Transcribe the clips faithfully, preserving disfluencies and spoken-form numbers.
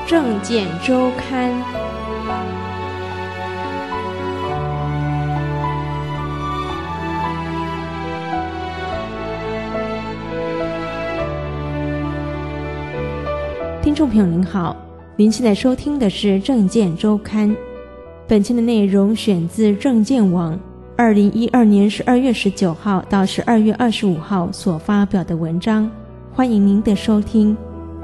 政见周刊。听众朋友您好，您现在收听的是政见周刊。本期的内容选自政见网二零一二年十二月十九号到十二月二十五号所发表的文章，欢迎您的收听。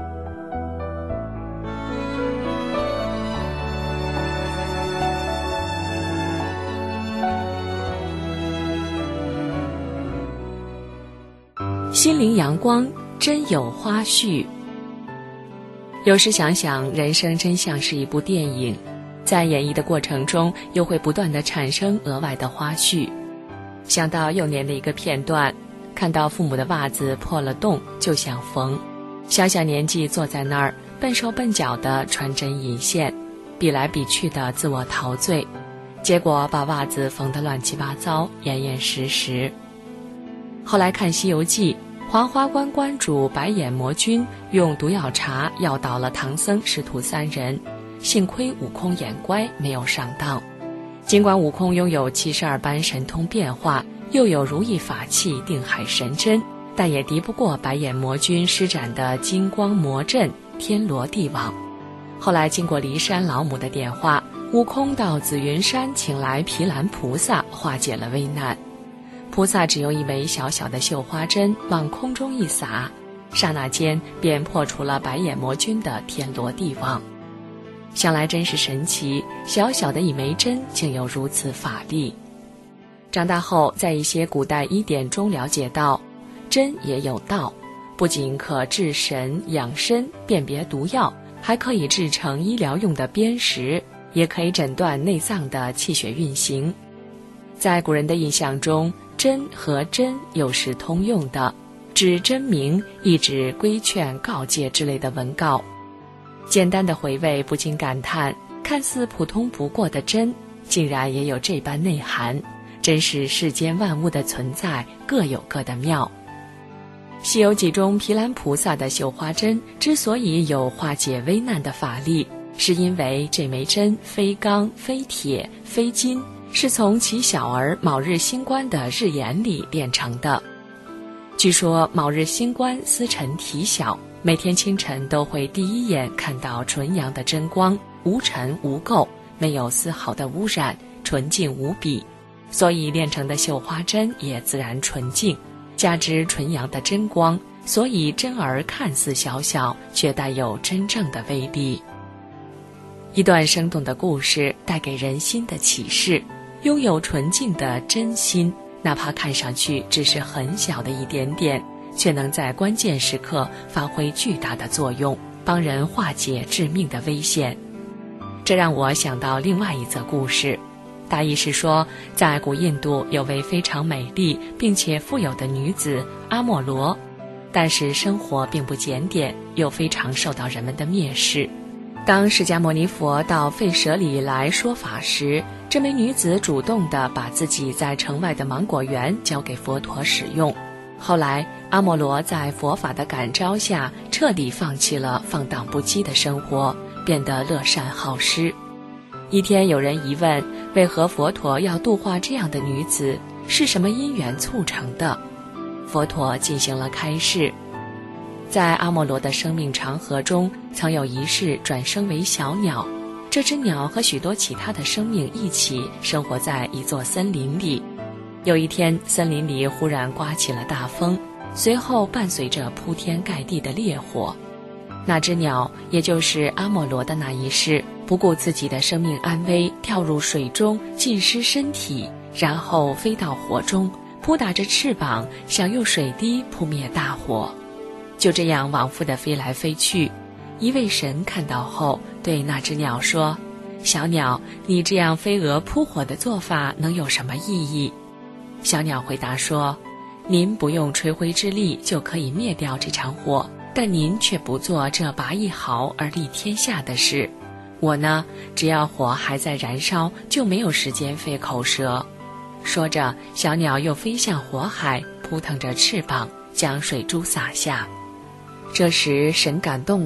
心灵阳光，真有花絮。有时想想，人生真像是一部电影，在演绎的过程中又会不断地产生额外的花絮。想到幼年的一个片段，看到父母的袜子破了洞就想缝，小小年纪坐在那儿笨手笨脚地穿针引线，比来比去的自我陶醉，结果把袜子缝得乱七八糟，严严实实。后来看《西游记》，黄花关关主白眼魔君用毒药茶药倒了唐僧师徒三人，幸亏悟空眼乖，没有上当。尽管悟空拥有七十二般神通变化，又有如意法器定海神针，但也敌不过白眼魔君施展的金光魔阵天罗地网。后来经过骊山老母的点化，悟空到紫云山请来毗蓝菩萨，化解了危难。菩萨只用一枚小小的绣花针往空中一撒，刹那间便破除了白眼魔君的天罗地网。想来真是神奇，小小的一枚针竟有如此法力。长大后在一些古代医典中了解到，针也有道，不仅可治神养身辨别毒药，还可以制成医疗用的砭石，也可以诊断内脏的气血运行。在古人的印象中，针和针又是通用的，指真名，亦指规劝告诫之类的文告。简单的回味，不禁感叹，看似普通不过的针，竟然也有这般内涵，真是世间万物的存在各有各的妙。西游记中毗蓝菩萨的绣花针之所以有化解危难的法力，是因为这枚针非钢非铁非金，是从其小儿卯日星官的日眼里炼成的。据说卯日星官司晨体小，每天清晨都会第一眼看到纯阳的真光，无尘无垢，没有丝毫的污染，纯净无比，所以炼成的绣花针也自然纯净。加之纯阳的真光，所以针儿看似小小，却带有真正的威力。一段生动的故事带给人心的启示，拥有纯净的真心，哪怕看上去只是很小的一点点，却能在关键时刻发挥巨大的作用，帮人化解致命的危险。这让我想到另外一则故事，大意是说，在古印度有位非常美丽并且富有的女子阿莫罗，但是生活并不检点，又非常受到人们的蔑视。当释迦牟尼佛到吠舍里来说法时，这枚女子主动地把自己在城外的芒果园交给佛陀使用。后来阿莫罗在佛法的感召下，彻底放弃了放荡不羁的生活，变得乐善好施。一天有人疑问，为何佛陀要度化这样的女子，是什么因缘促成的？佛陀进行了开示。在阿莫罗的生命长河中，曾有一世转生为小鸟，这只鸟和许多其他的生命一起生活在一座森林里。有一天，森林里忽然刮起了大风，随后伴随着铺天盖地的烈火。那只鸟，也就是阿莫罗的那一世，不顾自己的生命安危，跳入水中浸湿身体，然后飞到火中，扑打着翅膀，想用水滴扑灭大火。就这样往复地飞来飞去。一位神看到后，对那只鸟说：“小鸟，你这样飞蛾扑火的做法能有什么意义？”小鸟回答说：“您不用吹灰之力就可以灭掉这场火，但您却不做这拔一毫而利天下的事。我呢，只要火还在燃烧，就没有时间费口舌。”说着，小鸟又飞向火海，扑腾着翅膀，将水珠洒下。这时神感动了，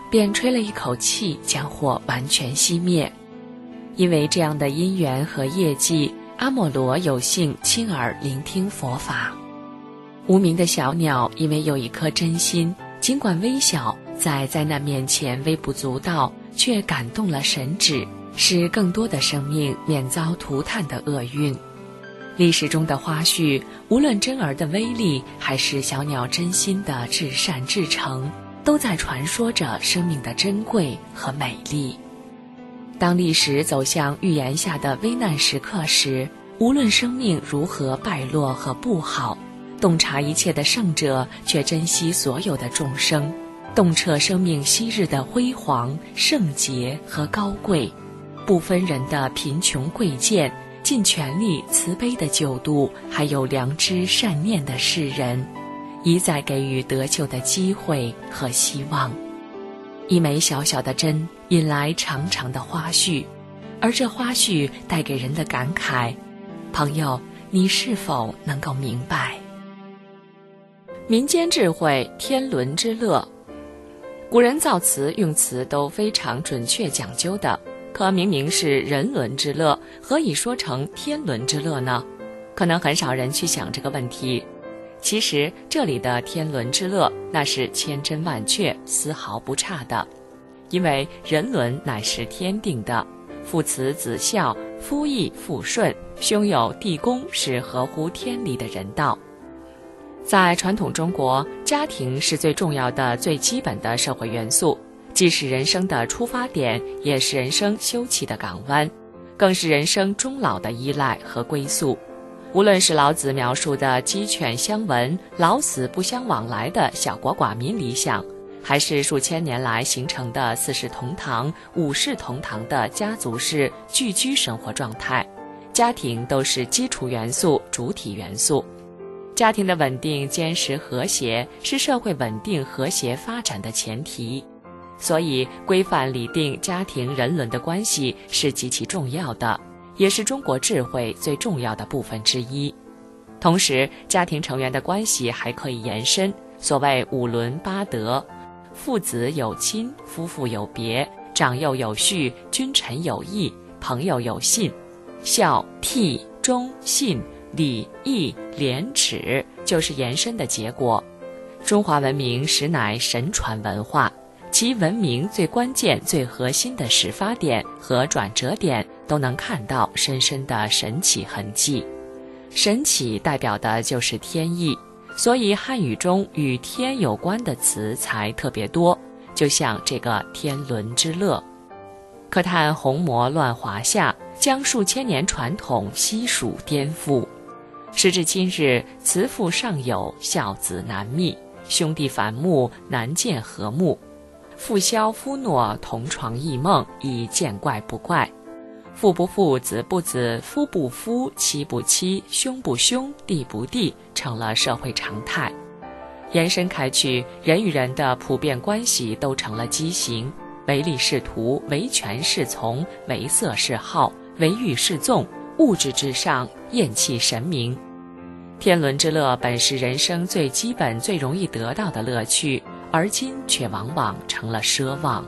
便吹了一口气，将火完全熄灭。因为这样的因缘和业绩，阿莫罗有幸亲耳聆听佛法。无名的小鸟因为有一颗真心，尽管微小，在灾难面前微不足道，却感动了神旨，使更多的生命免遭涂炭的厄运。历史中的花絮，无论真儿的威力，还是小鸟真心的至善至诚，都在传说着生命的珍贵和美丽。当历史走向预言下的危难时刻时，无论生命如何败落和不好，洞察一切的圣者却珍惜所有的众生，洞彻生命昔日的辉煌、圣洁和高贵，不分人的贫穷贵贱，尽全力慈悲的救度还有良知善念的世人，一再给予得救的机会和希望。一枚小小的针引来长长的花絮，而这花絮带给人的感慨，朋友，你是否能够明白？民间智慧，天伦之乐。古人造词用词都非常准确讲究的，可明明是人伦之乐，何以说成天伦之乐呢？可能很少人去想这个问题。其实这里的天伦之乐，那是千真万确，丝毫不差的。因为人伦乃是天定的，父慈子孝，夫义妇顺，兄友弟恭，是合乎天理的人道。在传统中国，家庭是最重要的、最基本的社会元素，既是人生的出发点，也是人生休憩的港湾，更是人生终老的依赖和归宿。无论是老子描述的鸡犬相闻、老死不相往来的小国寡民理想，还是数千年来形成的四世同堂、五世同堂的家族式聚居生活状态，家庭都是基础元素、主体元素。家庭的稳定、坚实、和谐是社会稳定、和谐发展的前提，所以规范理定家庭人伦的关系是极其重要的，也是中国智慧最重要的部分之一。同时，家庭成员的关系还可以延伸，所谓五伦八德，父子有亲，夫妇有别，长幼有序，君臣有义，朋友有信，孝悌忠信礼义廉耻就是延伸的结果。中华文明实乃神传文化，其文明最关键、最核心的始发点和转折点都能看到深深的神奇痕迹。神奇代表的就是天意，所以汉语中与天有关的词才特别多，就像这个天伦之乐。可叹红魔乱华夏，将数千年传统悉数颠覆。时至今日，慈父尚有，孝子难觅，兄弟反目，难见和睦。父消夫诺，同床异梦，已见怪不怪。父不父，子不子，夫不夫，妻不妻，兄不兄，弟不弟，成了社会常态。延伸开去，人与人的普遍关系都成了畸形，唯利是图，唯权是从，唯色是好，唯欲是纵，物质至上，厌弃神明。天伦之乐本是人生最基本、最容易得到的乐趣，而今却往往成了奢望。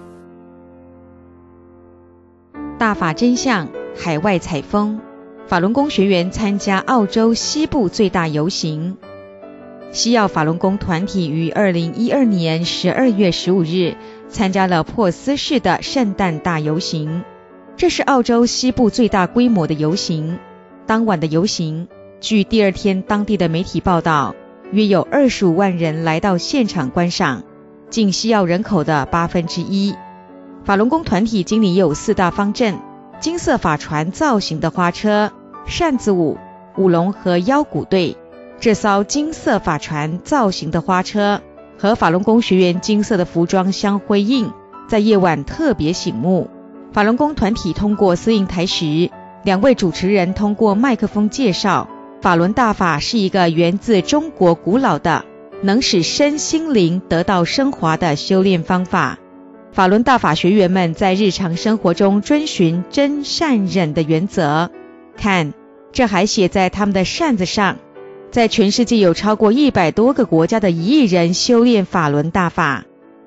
大法真相，海外采风。法轮功学员参加澳洲西部最大游行。西澳法轮功团体于二零一二年十二月十五日参加了珀斯市的圣诞大游行，这是澳洲西部最大规模的游行。当晚的游行，据第二天当地的媒体报道，约有二十五万人来到现场观赏，近西澳人口的八分之一。法轮功团体今年有四大方阵：金色法船造型的花车、扇子舞、舞龙和腰鼓队。这艘金色法船造型的花车和法轮功学员金色的服装相辉映，在夜晚特别醒目。法轮功团体通过司令台时，两位主持人通过麦克风介绍，法轮大法是一个源自中国古老的，能使身心灵得到升华的修炼方法。法轮大法学员们在日常生活中遵循真善忍的原则。看，这还写在他们的扇子上。在全世界有超过一百多个国家的一亿人修炼法轮大法。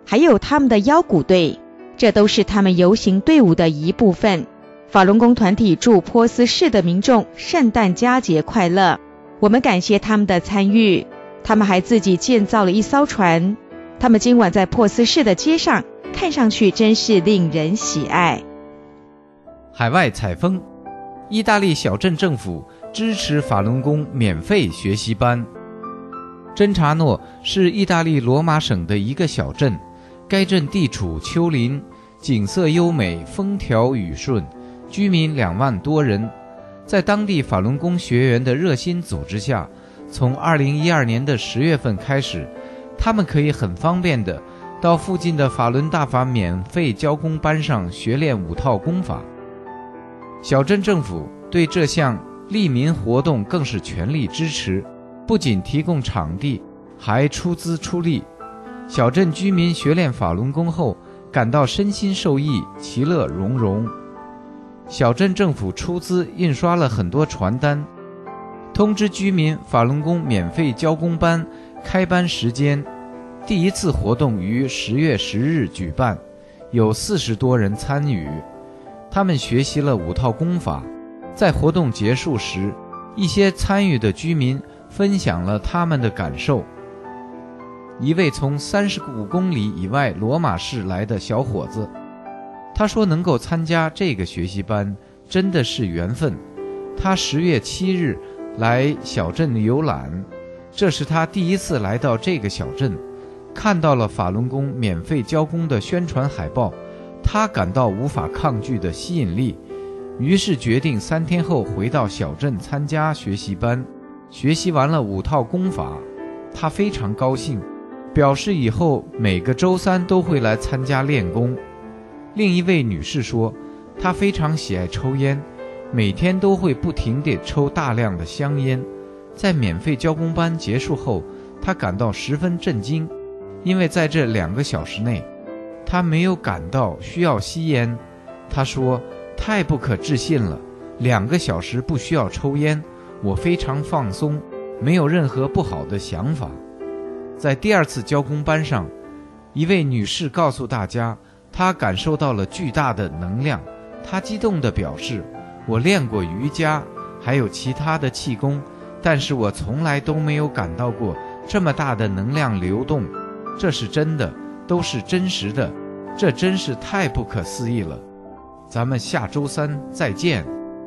还有他们的腰鼓队，这都是他们游行队伍的一部分。法轮功团体祝波斯市的民众圣诞佳节快乐，我们感谢他们的参与。他们还自己建造了一艘船，他们今晚在波斯市的街上，看上去真是令人喜爱。 海外采风，意大利小镇政府支持法轮功免费学习班。真查诺是意大利罗马省的一个小镇，该镇地处丘陵，景色优美，风调雨顺，居民两万多人。在当地法轮功学员的热心组织下，从二零一二年的十月份开始，他们可以很方便地到附近的法轮大法免费教功班上学练五套功法。小镇政府对这项利民活动更是全力支持，不仅提供场地，还出资出力。小镇居民学练法轮功后，感到身心受益，其乐融融。小镇政府出资印刷了很多传单，通知居民法轮功免费教功班开班时间。第一次活动于十月十日举办，有四十多人参与。他们学习了五套功法。在活动结束时，一些参与的居民分享了他们的感受。一位从三十五公里以外罗马市来的小伙子，他说能够参加这个学习班真的是缘分。他十月七日来小镇游览，这是他第一次来到这个小镇，看到了法轮功免费教功的宣传海报，他感到无法抗拒的吸引力，于是决定三天后回到小镇参加学习班。学习完了五套功法，他非常高兴，表示以后每个周三都会来参加练功。另一位女士说，她非常喜爱抽烟，每天都会不停地抽大量的香烟。在免费教功班结束后，她感到十分震惊，因为在这两个小时内，她没有感到需要吸烟。她说，太不可置信了，两个小时不需要抽烟，我非常放松，没有任何不好的想法。在第二次教功班上，一位女士告诉大家，她感受到了巨大的能量。她激动地表示，我练过瑜伽，还有其他的气功，但是我从来都没有感到过这么大的能量流动，这是真的，都是真实的，这真是太不可思议了。咱们下周三再见。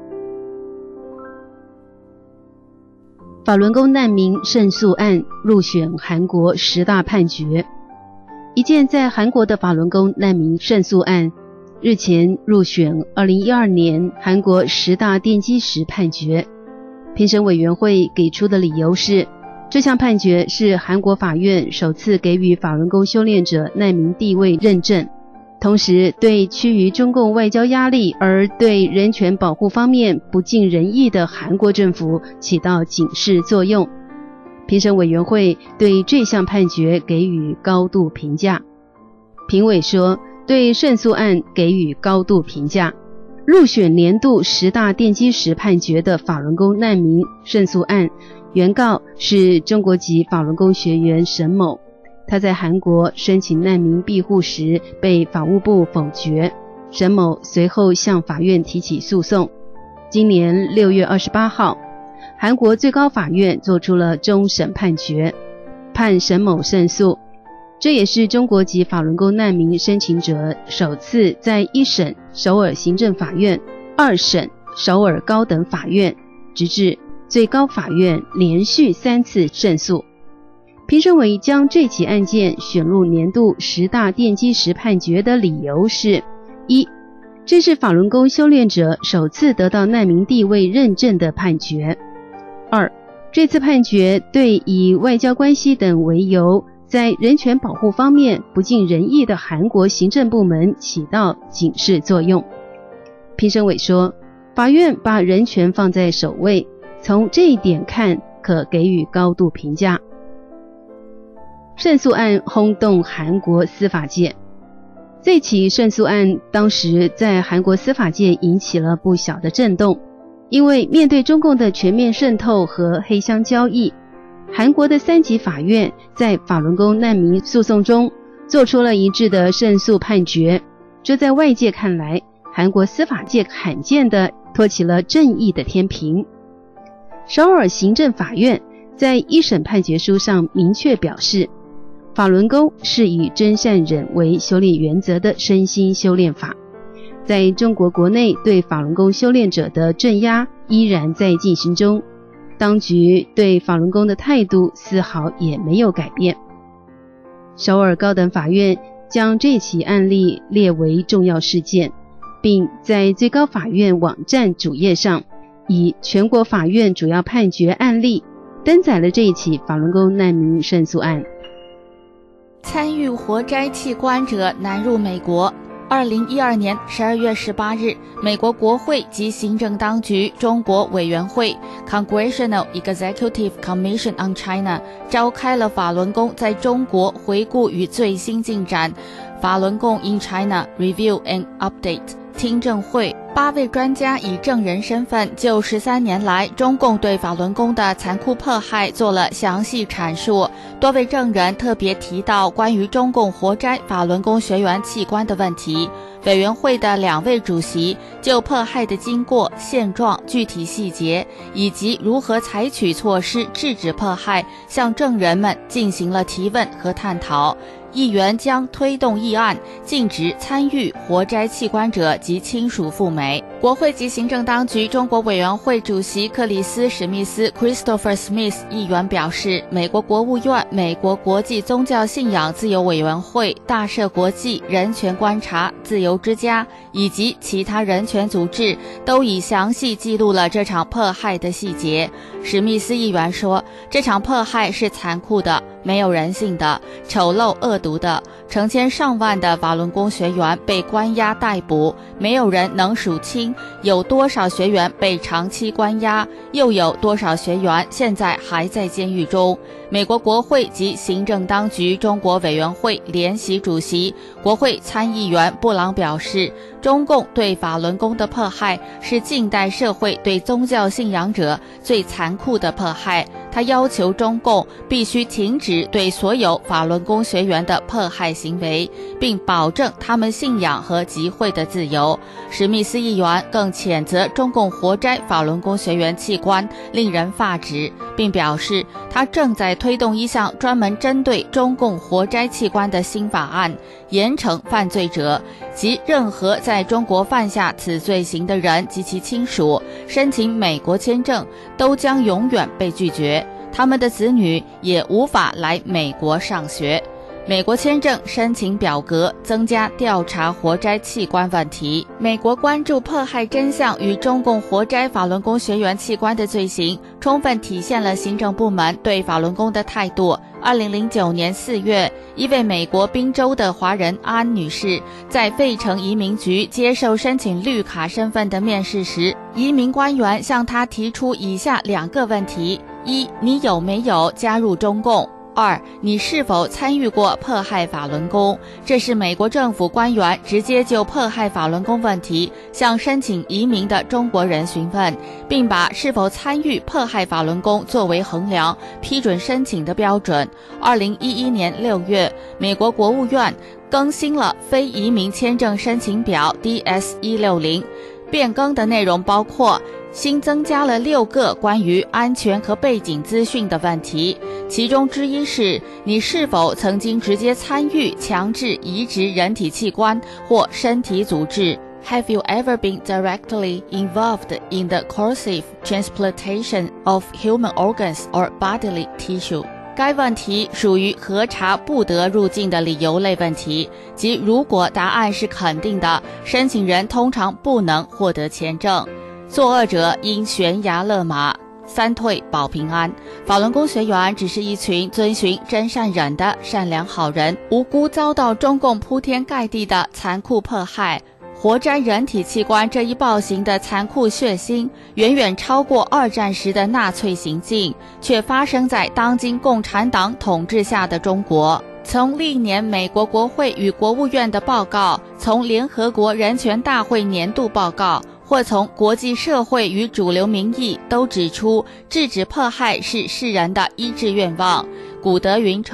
法轮功难民胜诉案入选韩国十大判决。一件在韩国的法轮功难民胜诉案日前入选二零一二年韩国十大奠基石判决。评审委员会给出的理由是，这项判决是韩国法院首次给予法轮功修炼者难民地位认证，同时对趋于中共外交压力而对人权保护方面不尽人意的韩国政府起到警示作用。评审委员会对这项判决给予高度评价。评委说，对胜诉案给予高度评价。入选年度十大奠基石判决的法轮功难民胜诉案，原告是中国籍法轮功学员沈某，他在韩国申请难民庇护时被法务部否决，沈某随后向法院提起诉讼。今年六月二十八号，韩国最高法院作出了终审判决，判沈某胜诉。这也是中国籍法轮功难民申请者首次在一审首尔行政法院、二审首尔高等法院，直至最高法院连续三次胜诉。评审委将这起案件选入年度十大奠基石判决的理由是：一、这是法轮功修炼者首次得到难民地位认证的判决；二、这次判决对以外交关系等为由，在人权保护方面不尽人意的韩国行政部门起到警示作用。评审委说，法院把人权放在首位，从这一点看，可给予高度评价。胜诉案轰动韩国司法界。这起胜诉案当时在韩国司法界引起了不小的震动，因为面对中共的全面渗透和黑箱交易，韩国的三级法院在法轮功难民诉讼中做出了一致的胜诉判决。这在外界看来，韩国司法界罕见地托起了正义的天平。首尔行政法院在一审判决书上明确表示，法轮功是以真善忍为修炼原则的身心修炼法。在中国国内对法轮功修炼者的镇压依然在进行中，当局对法轮功的态度丝毫也没有改变。首尔高等法院将这起案例列为重要事件，并在最高法院网站主页上以全国法院主要判决案例登载了这一起法轮功难民胜诉案。 参与活摘器官者难入美国。二零一二年十二月十八日，美国国会及行政当局中国委员会 Congressional Executive Commission on China 召开了法轮功在中国回顾与最新进展法轮功 in China Review and Update听证会。八位专家以证人身份就十三年来中共对法轮功的残酷迫害做了详细阐述。多位证人特别提到关于中共活摘法轮功学员器官的问题。委员会的两位主席就迫害的经过、现状、具体细节以及如何采取措施制止迫害，向证人们进行了提问和探讨。议员将推动议案，禁止参与活摘器官者及亲属赴美。国会及行政当局中国委员会主席克里斯·史密斯 （Christopher Smith） 议员表示，美国国务院、美国国际宗教信仰自由委员会、大赦国际、人权观察、自由之家以及其他人权组织都已详细记录了这场迫害的细节。史密斯议员说，这场迫害是残酷的、没有人性的、丑陋恶毒的，成千上万的法轮功学员被关押逮捕，没有人能数清有多少学员被长期关押，又有多少学员现在还在监狱中。美国国会及行政当局中国委员会联席主席、国会参议员布朗表示，中共对法轮功的迫害是近代社会对宗教信仰者最残酷的迫害。他要求中共必须停止对所有法轮功学员的迫害行为，并保证他们信仰和集会的自由。史密斯议员更谴责中共活摘法轮功学员器官令人发指，并表示他正在推动一项专门针对中共活摘器官的新法案，严惩犯罪者及任何在中国犯下此罪行的人及其亲属，申请美国签证都将永远被拒绝，他们的子女也无法来美国上学。美国签证申请表格增加调查活摘器官问题。美国关注迫害真相与中共活摘法轮功学员器官的罪行，充分体现了行政部门对法轮功的态度。二零零九年四月，一位美国宾州的华人安女士在费城移民局接受申请绿卡身份的面试时，移民官员向她提出以下两个问题：一，你有没有加入中共？二，你是否参与过迫害法轮功？这是美国政府官员直接就迫害法轮功问题向申请移民的中国人询问，并把是否参与迫害法轮功作为衡量批准申请的标准。二零一一年六月，美国国务院更新了非移民签证申请表 D S 一六零，变更的内容包括新增加了六个关于安全和背景资讯的问题，其中之一是你是否曾经直接参与强制移植人体器官或身体组织。Have you ever been directly involved in the coercive transplantation of human organs or bodily tissue？该问题属于核查不得入境的理由类问题，即如果答案是肯定的，申请人通常不能获得签证。作恶者应悬崖勒马，三退保平安。法轮功学员只是一群遵循真善忍的善良好人，无辜遭到中共铺天盖地的残酷迫害。活摘人体器官这一暴行的残酷血腥，远远超过二战时的纳粹行径，却发生在当今共产党统治下的中国。从历年美国国会与国务院的报告，从联合国人权大会年度报告，或从国际社会与主流民意，都指出制止迫害是世人的一致愿望。古德云称，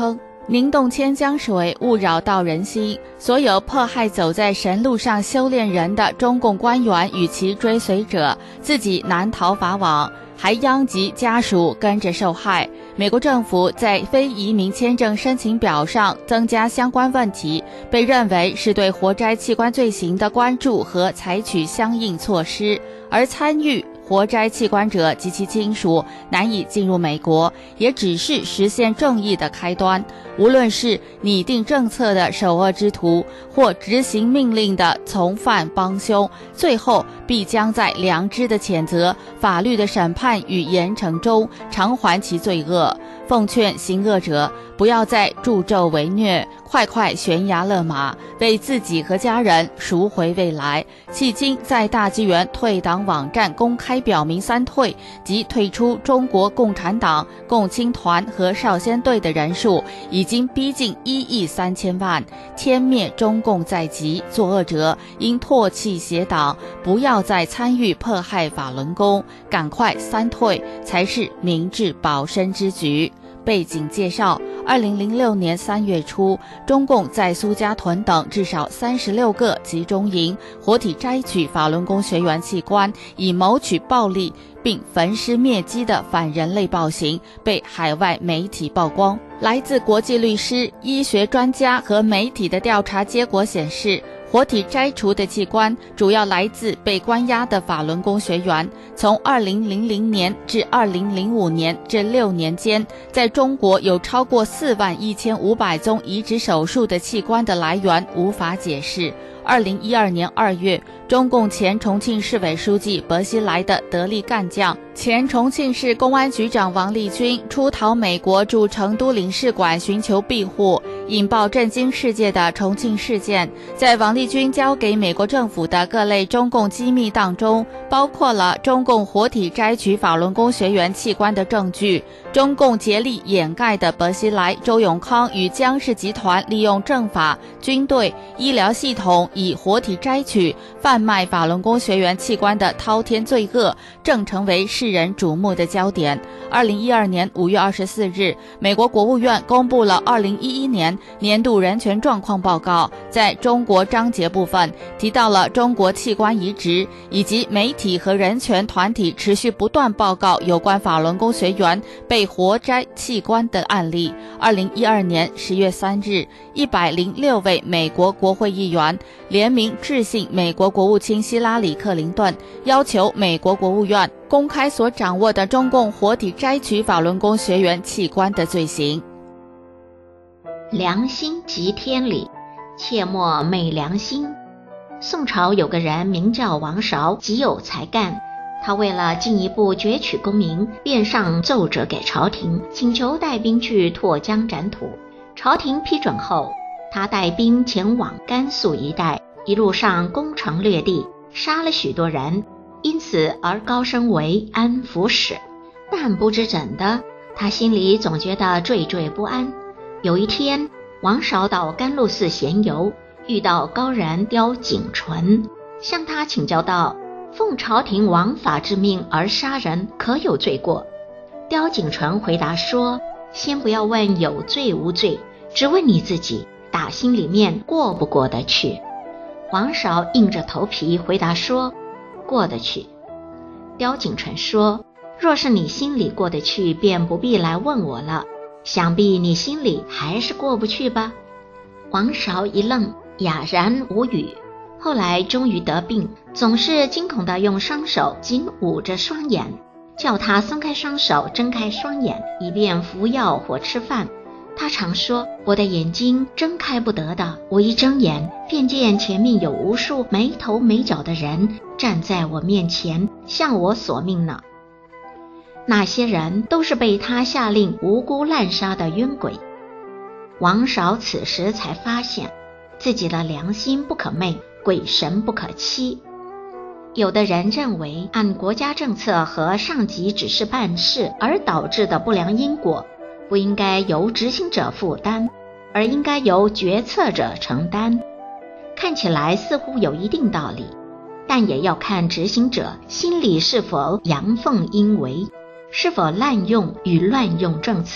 宁动千江水，勿扰道人心。所有迫害走在神路上修炼人的中共官员与其追随者，自己难逃法网，还殃及家属跟着受害。美国政府在非移民签证申请表上增加相关问题，被认为是对活摘器官罪行的关注和采取相应措施，而参与活摘器官者及其亲属难以进入美国，也只是实现正义的开端。无论是拟定政策的首恶之徒，或执行命令的从犯帮凶，最后必将在良知的谴责、法律的审判与严惩中偿还其罪恶。奉劝行恶者不要再助纣为虐，快快悬崖勒马，为自己和家人赎回未来。迄今在大纪元退党网站公开表明三退，即退出中国共产党、共青团和少先队的人数已经逼近一亿三千万。天灭中共在即，作恶者应唾弃邪党，不要再参与迫害法轮功，赶快三退才是明智保身之举。背景介绍：二零零六年三月初，中共在苏家屯等至少三十六个集中营活体摘取法轮功学员器官，以谋取暴利并焚尸灭迹的反人类暴行被海外媒体曝光。来自国际律师、医学专家和媒体的调查结果显示，活体摘除的器官主要来自被关押的法轮功学员。从二零零零年至二零零五年这六年间，在中国有超过四万一千五百宗移植手术的器官的来源无法解释。二零一二年二月，中共前重庆市委书记薄熙来的得力干将、前重庆市公安局长王立军出逃美国驻成都领事馆寻求庇护，引爆震惊世界的重庆事件。在王立军交给美国政府的各类中共机密档中，包括了中共活体摘取法轮功学员器官的证据。中共竭力掩盖的薄熙来、周永康与江氏集团利用政法、军队、医疗系统以活体摘取、贩卖法轮功学员器官的滔天罪恶，正成为世人瞩目的焦点。二零一二年五月二十四日，美国国务院公布了二零一一年年度人权状况报告，在中国章节部分提到了中国器官移植，以及媒体和人权团体持续不断报告有关法轮功学员被活摘器官的案例。二零一二年十月三日，一百零六位美国国会议员联名致信美国国务卿希拉里·克林顿，要求美国国务院公开所掌握的中共活体摘取法轮功学员器官的罪行。 良心即天理，切莫昧良心。宋朝有个人名叫王韶，极有才干。他为了进一步攫取功名，便上奏折给朝廷，请求带兵去拓疆展土。朝廷批准后，他带兵前往甘肃一带，一路上攻城略地，杀了许多人，因此而高升为安抚使。但不知怎的，他心里总觉得惴惴不安。有一天，王韶到甘露寺闲游，遇到高人刁景纯，向他请教道：奉朝廷王法之命而杀人，可有罪过？刁景纯回答说：先不要问有罪无罪，只问你自己打心里面过不过得去。王韶硬着头皮回答说：过得去。刁景纯说：若是你心里过得去，便不必来问我了，想必你心里还是过不去吧。王韶一愣，哑然无语。后来终于得病，总是惊恐地用双手紧捂着双眼，叫他松开双手，睁开双眼，以便服药或吃饭。他常说：我的眼睛睁开不得的，我一睁眼便见前面有无数没头没脚的人站在我面前，向我索命呢。那些人都是被他下令无辜滥杀的冤鬼。王韶此时才发现自己的良心不可昧，鬼神不可欺。有的人认为按国家政策和上级指示办事而导致的不良因果，不应该由执行者负担，而应该由决策者承担。看起来似乎有一定道理，但也要看执行者心里是否阳奉阴违，是否滥用与乱用政策，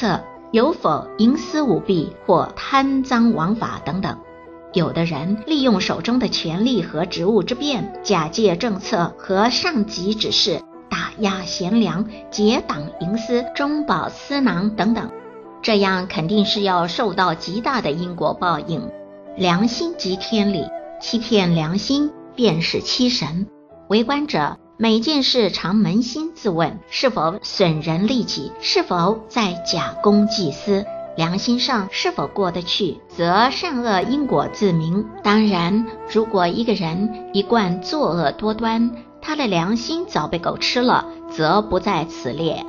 有否营私舞弊或贪赃枉法等等。有的人利用手中的权力和职务之便，假借政策和上级指示，打压贤良，结党营私，中饱私囊等等，这样肯定是要受到极大的因果报应。良心即天理，欺骗良心便是欺神。为官者每件事常扪心自问，是否损人利己，是否在假公济私，良心上是否过得去，则善恶因果自明。当然，如果一个人一贯作恶多端，他的良心早被狗吃了，则不在此列。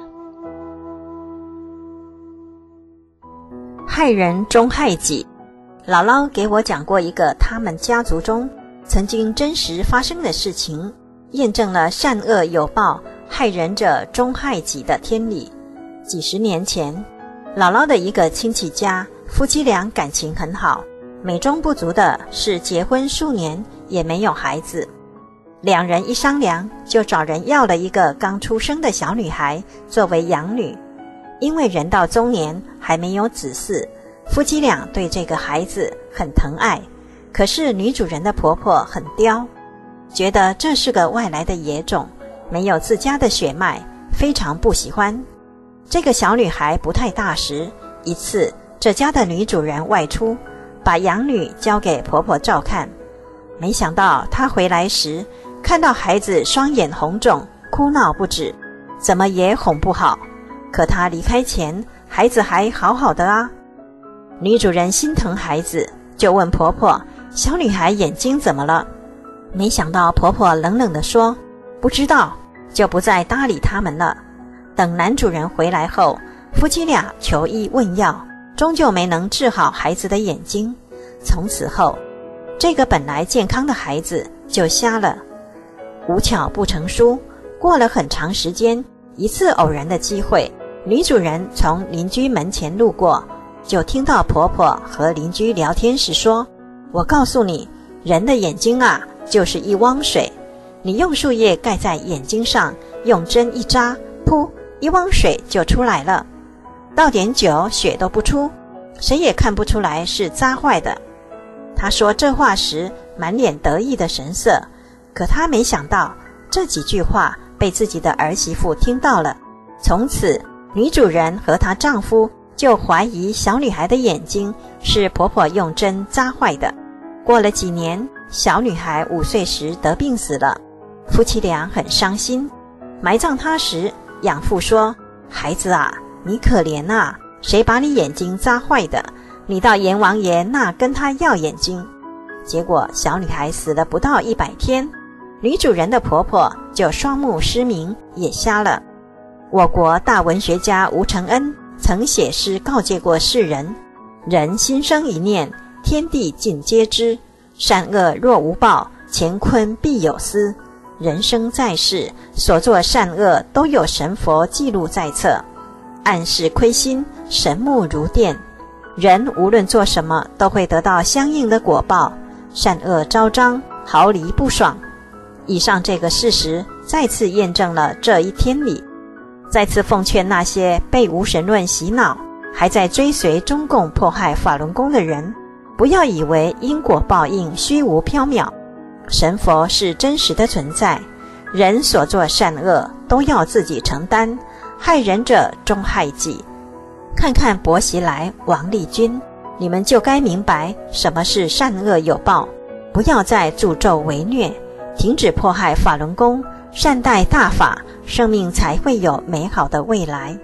害人终害己。姥姥给我讲过一个他们家族中曾经真实发生的事情，验证了善恶有报，害人者终害己的天理。几十年前，姥姥的一个亲戚家夫妻俩感情很好，美中不足的是结婚数年也没有孩子。两人一商量，就找人要了一个刚出生的小女孩作为养女。因为人到中年还没有子嗣，夫妻俩对这个孩子很疼爱。可是女主人的婆婆很刁，觉得这是个外来的野种，没有自家的血脉，非常不喜欢。这个小女孩不太大时，一次这家的女主人外出，把养女交给婆婆照看。没想到她回来时，看到孩子双眼红肿，哭闹不止，怎么也哄不好。可她离开前，孩子还好好的啊。女主人心疼孩子，就问婆婆，小女孩眼睛怎么了？没想到婆婆冷冷地说，不知道，就不再搭理他们了。等男主人回来后，夫妻俩求医问药，终究没能治好孩子的眼睛。从此后，这个本来健康的孩子就瞎了。无巧不成书，过了很长时间，一次偶然的机会，女主人从邻居门前路过，就听到婆婆和邻居聊天时说，我告诉你，人的眼睛啊，就是一汪水，你用树叶盖在眼睛上，用针一扎，噗，一汪水就出来了。倒点酒，血都不出，谁也看不出来是扎坏的。她说这话时满脸得意的神色，可她没想到这几句话被自己的儿媳妇听到了。从此女主人和她丈夫就怀疑小女孩的眼睛是婆婆用针扎坏的。过了几年，小女孩五岁时得病死了，夫妻俩很伤心。埋葬她时，养父说，孩子啊，你可怜啊，谁把你眼睛扎坏的？你到阎王爷那跟他要眼睛。结果小女孩死了不到一百天，女主人的婆婆就双目失明，也瞎了。我国大文学家吴承恩曾写诗告诫过世人，人心生一念，天地尽皆知，善恶若无报，乾坤必有私。人生在世，所作善恶都有神佛记录在册，暗示亏心，神目如电。人无论做什么都会得到相应的果报，善恶昭彰，毫厘不爽。以上这个事实再次验证了这一天理，再次奉劝那些被无神论洗脑，还在追随中共迫害法轮功的人，不要以为因果报应虚无缥缈，神佛是真实的存在，人所作善恶都要自己承担，害人者终害己。看看薄熙来、王立军，你们就该明白什么是善恶有报，不要再助纣为虐，停止迫害法轮功，善待大法，生命才会有美好的未来。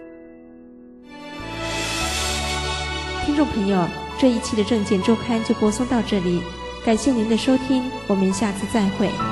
听众朋友，这一期的正见周刊就播送到这里，感谢您的收听，我们下次再会。